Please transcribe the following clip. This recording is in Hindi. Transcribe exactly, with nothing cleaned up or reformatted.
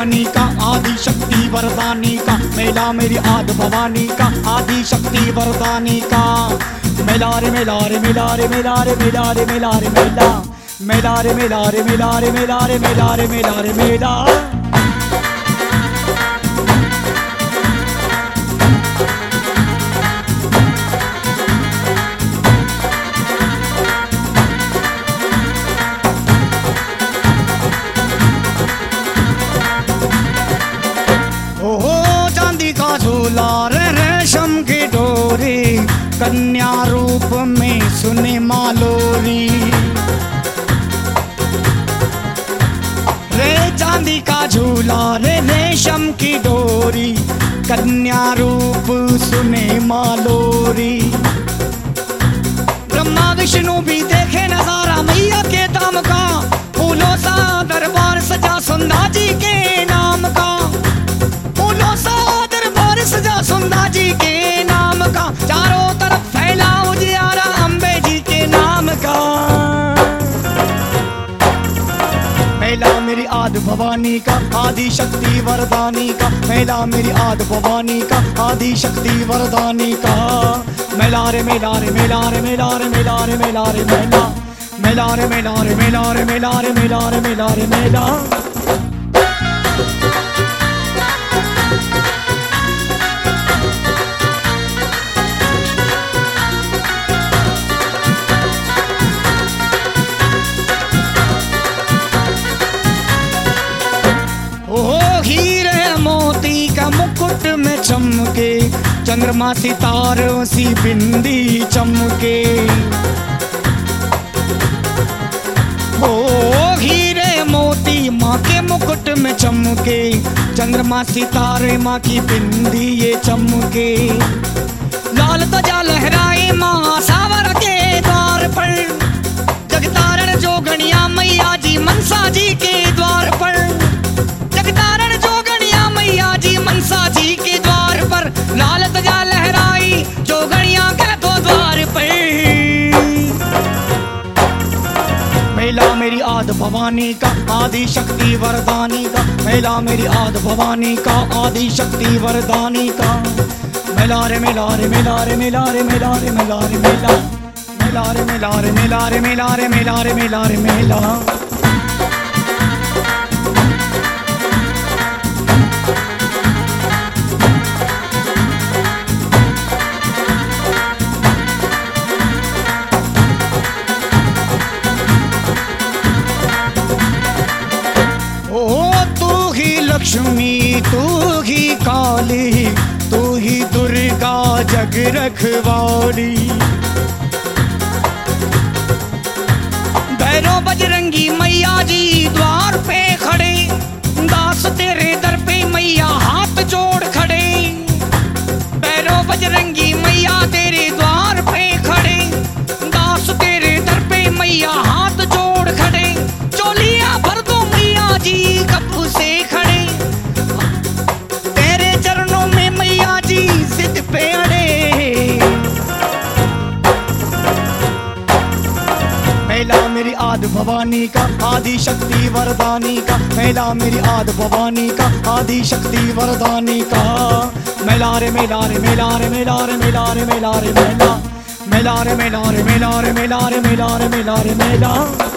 भवानी का, आदि शक्ति वरदानी का, मेला मेरी आद भवानी का, आदि शक्ति वरदानी का। मेला रे मेला रे मेला रे मेला रे मेला रे मेला रे मेला मेला रे मेला रे मेला रे मेला रे मेला रे मेला रे मेला। झूला रे रेशम की डोरी, कन्या रूप में सुने मालोरी। रे चांदी का झूला रे रेशम की डोरी, कन्या रूप सुने मालोरी। ब्रह्मा विष्णु भी देखे नजारा मैया के धाम का, फूलों सा दरबार सजा सुंदा जी के नाम का। फूलों सा सजा सुंदा जी के नाम का, चारों तरफ फैला उजियारा अम्बे जी के नाम का। मेला मेरी आद भवानी का, आदि शक्ति वरदानी का, मेला मेरी आद भवानी का, आदि शक्ति वरदानी का। मेला रे मेला रे मेला रे मेला रे मेला रे मेला रे मेला मेला रे मेला रे मेला रे मेला रे मेला रे मेला रे मेला। मुकुट में चमके चंद्रमा सितारों सी बिंदी चमके। ओ हीरे मोती माँ के मुकुट में चमके, चंद्रमा सितारे माँ की बिंदी ये चमके। लाल ध्वजा लहराए माँ सावर के द्वार पर, जगतारण जोगणिया मैया जी मनसा जी के द्वार पर। जगतारण जोगणिया मैया जी मनसा जी के द्वार पर, लाल ध्वजा लहराई जोगणिया के तो द्वार पर। मेला मेरी आद भवानी का, आदि शक्ति वरदानी का, मेला मेरी आद भवानी का, आदि शक्ति वरदानी का। मेला रे मेला रे मेला रे मेला रे मेला रे मेला रे मेला मेला रे मेला रे मेला रे मेला रे मेला रे मेला रे मेला। लक्ष्मी तू ही काली, तू ही दुर्गा जग रखवाली। भैरव बजरंगी मैया जी द्वार पे खड़े, दास तेरे दर पे मैया हाथ जोड़ खड़े। भैरव बजरंगी मैया तेरे द्वार पे खड़े, दास तेरे दर पे मैया हाथ जोड़ खड़े। चोलियां भर दो मैया जी कब से खड़े, पे अड़े। मेला मेरी आद भवानी का, आदि शक्ति वरदानी का, मेला मेरी आद भवानी का, आदि शक्ति वरदानी का। मेला रे मेला रे मेला रे मेला रे मेला रे मेला रे मेला मेला रे मेला रे मेला रे मेला रे मेला रे मेला रे मेला।